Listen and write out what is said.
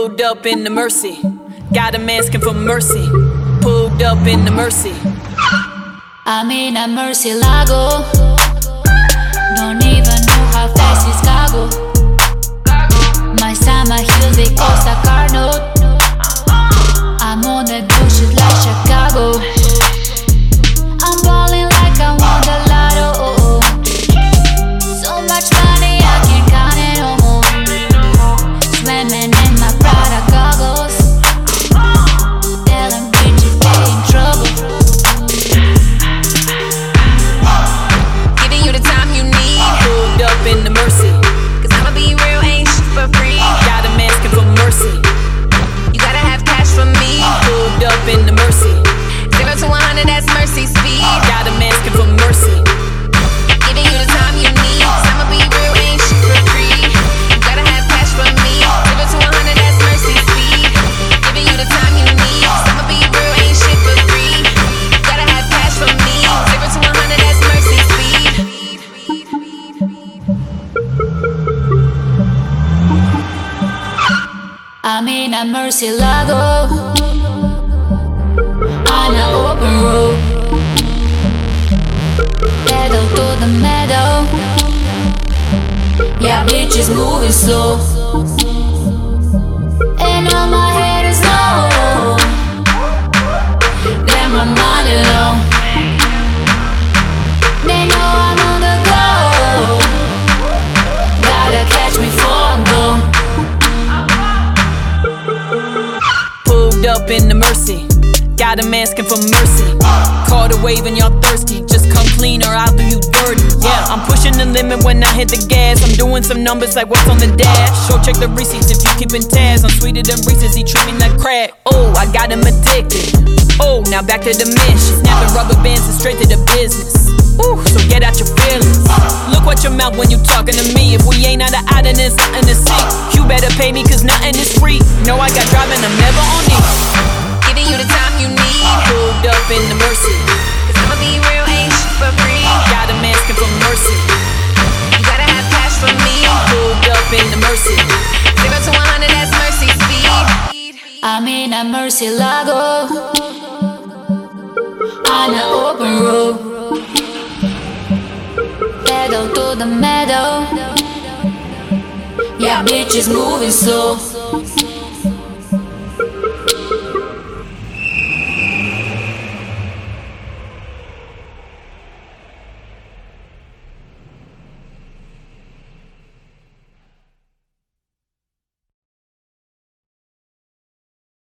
Pulled up in the Mercy, got him asking for mercy. Pulled up in the Mercy. I'm in a Murcielago. Don't even know how fast it's cargo. My summer heels, they cost a car note. I'm on that bullshit like Chicago. I'm ballin' like I won the lotto. So much money I can't count it home. Swimming in my Prada goggles. Tell them bitches they in trouble. Giving you the time you need. Pulled up in the Mercy, Cause I'ma be real, ain't shit for free. got him asking for mercy. You gotta have cash for me. Pulled up in the Mercy, 0 to 100, that's mercy speed. got him asking for mercy. Giving you the time you need. Cause I'ma be real, ain't shit for free. You gotta have cash for me. 0 to 100, that's mercy speed. Giving you the time you need. Cause I'ma be real, ain't shit for free. You gotta have cash for me. 0 to 100, that's mercy speed. I'm in a Murcielago on an open road. Pedal to the meadow. Yeah, bitches moving slow. And all my head is low. Then my mind alone. They know I'm on the go. Gotta catch me before I'm gone. Pulled up in the Mercy, got him asking for mercy. Caught a wave and y'all thirsty, just come clean or I'll do you dirty. Yeah, I'm pushing the limit when I hit the gas. I'm doing some numbers like what's on the dash. Sure, check the receipts if you keepin' tabs. I'm sweeter than Reese's, he treat me like crack. Oh, I got him addicted. Oh, now back to the mission. Snapping rubber bands and straight to the business. Ooh, so get out your feelings. Look what your mouth when you talking to me. If we ain't out of eye, then there's nothing to see. You better pay me cause nothing is free. No, I got driving, I'm never on it. Giving you the time you need. Pulled up in the Mercy, Cause I'ma be real, ain't shit for free. got him asking for mercy. You gotta have cash for me. Pulled up in the Mercy, 0 to 100, that's mercy speed. I'm in a Murcielago on an open road. Pedal to the meadow. Yeah, bitches moving slow.